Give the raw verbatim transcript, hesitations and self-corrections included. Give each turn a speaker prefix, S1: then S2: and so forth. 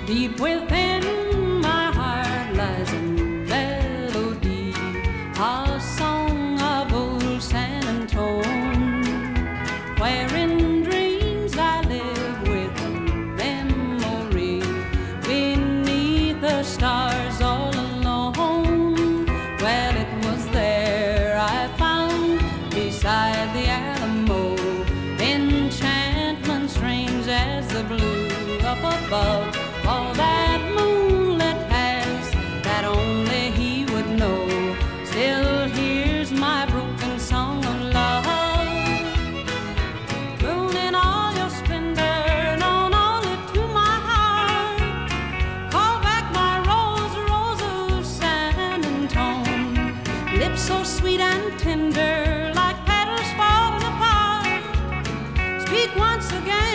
S1: Deep within my heart lies a melody, a song of old San Antone, where in dreams I live with a memory beneath the stars all alone. Well, it was there I found beside the Alamo enchantment strange as the blue up above. All that moonlit past that only he would know still hears my broken song of love. Moon in all your splendor, known only to my heart, call back my rose, rose of San Antone. Lips so sweet and tender, like petals falling apart, speak once again